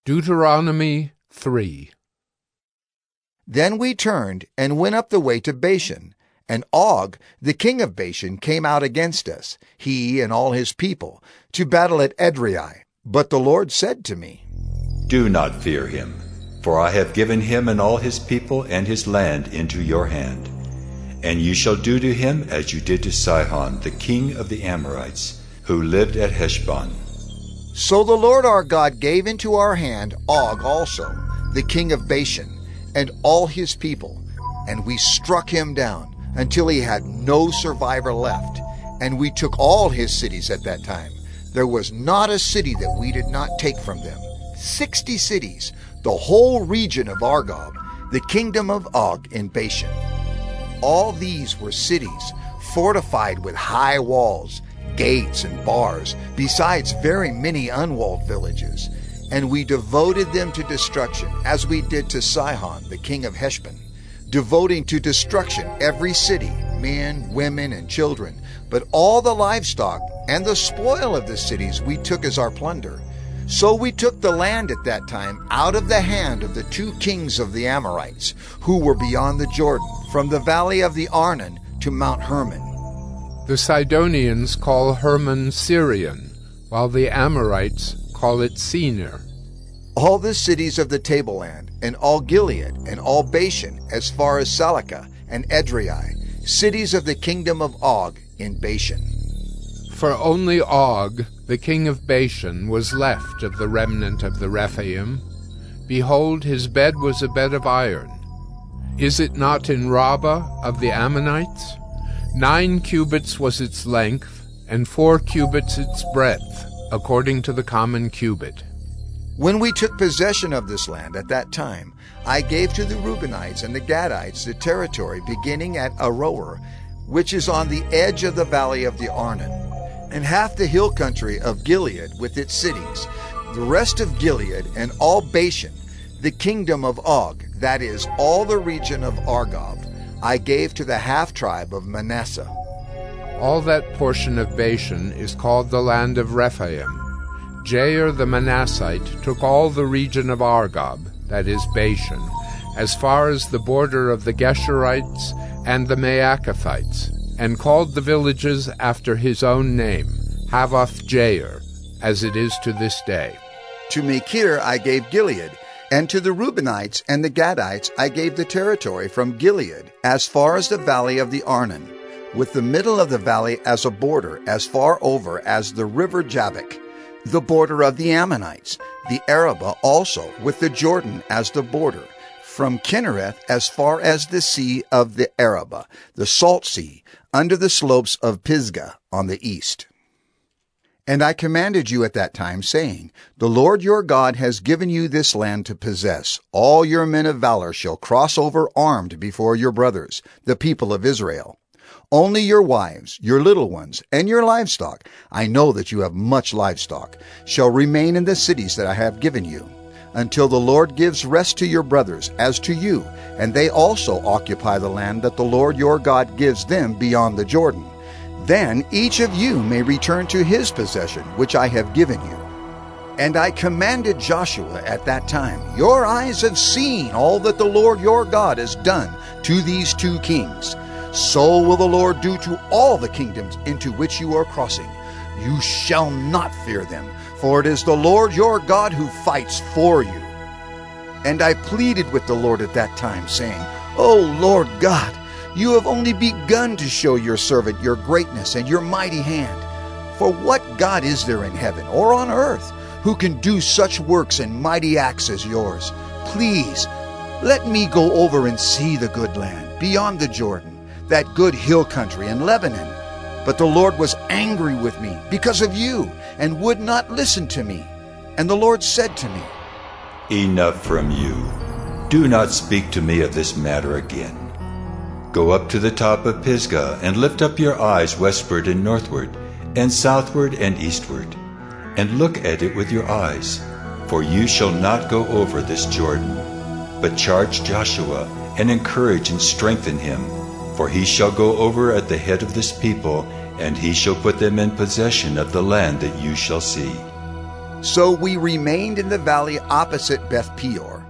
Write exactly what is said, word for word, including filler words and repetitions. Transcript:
Deuteronomy three. Then we turned and went up the way to Bashan, and Og, the king of Bashan, came out against us, he and all his people, to battle at Edrei. But the Lord said to me, Do not fear him, for I have given him and all his people and his land into your hand. And you shall do to him as you did to Sihon, the king of the Amorites, who lived at Heshbon. So the Lord our God gave into our hand Og also, the king of Bashan, and all his people, and we struck him down until he had no survivor left. And we took all his cities at that time. There was not a city that we did not take from them. Sixty cities, the whole region of Argob, the kingdom of Og in Bashan. All these were cities, fortified with high walls, gates and bars, besides very many unwalled villages. And we devoted them to destruction, as we did to Sihon, the king of Heshbon, devoting to destruction every city, men, women, and children. But all the livestock and the spoil of the cities we took as our plunder. So we took the land at that time out of the hand of the two kings of the Amorites, who were beyond the Jordan, from the valley of the Arnon to Mount Hermon. The Sidonians call Hermon Syrian, while the Amorites call it Senir. All the cities of the tableland, and all Gilead, and all Bashan, as far as Salakah and Edrei, cities of the kingdom of Og in Bashan. For only Og, the king of Bashan, was left of the remnant of the Rephaim. Behold, his bed was a bed of iron. Is it not in Rabbah of the Ammonites? Nine cubits was its length, and four cubits its breadth, according to the common cubit. When we took possession of this land at that time, I gave to the Reubenites and the Gadites the territory beginning at Aroer, which is on the edge of the valley of the Arnon, and half the hill country of Gilead with its cities, the rest of Gilead and all Bashan, the kingdom of Og, that is, all the region of Argob, I gave to the half-tribe of Manasseh. All that portion of Bashan is called the land of Rephaim. Jair the Manassite took all the region of Argob, that is Bashan, as far as the border of the Geshurites and the Maacathites, and called the villages after his own name, Havoth Jair, as it is to this day. To Machir I gave Gilead, and to the Reubenites and the Gadites I gave the territory from Gilead, as far as the valley of the Arnon, with the middle of the valley as a border, as far over as the river Jabbok, the border of the Ammonites, the Arabah also, with the Jordan as the border, from Kinnereth as far as the sea of the Arabah, the salt sea, under the slopes of Pisgah on the east. And I commanded you at that time, saying, The Lord your God has given you this land to possess. All your men of valor shall cross over armed before your brothers, the people of Israel. Only your wives, your little ones, and your livestock, I know that you have much livestock, shall remain in the cities that I have given you, until the Lord gives rest to your brothers as to you, and they also occupy the land that the Lord your God gives them beyond the Jordan. Then each of you may return to his possession, which I have given you. And I commanded Joshua at that time, Your eyes have seen all that the Lord your God has done to these two kings. So will the Lord do to all the kingdoms into which you are crossing. You shall not fear them, for it is the Lord your God who fights for you. And I pleaded with the Lord at that time, saying, O Lord God, you have only begun to show your servant your greatness and your mighty hand. For what God is there in heaven or on earth who can do such works and mighty acts as yours? Please, let me go over and see the good land beyond the Jordan, that good hill country in Lebanon. But the Lord was angry with me because of you, and would not listen to me. And the Lord said to me, Enough from you. Do not speak to me of this matter again. Go up to the top of Pisgah, and lift up your eyes westward and northward, and southward and eastward, and look at it with your eyes. For you shall not go over this Jordan, but charge Joshua, and encourage and strengthen him, for he shall go over at the head of this people, and he shall put them in possession of the land that you shall see. So we remained in the valley opposite Beth Peor.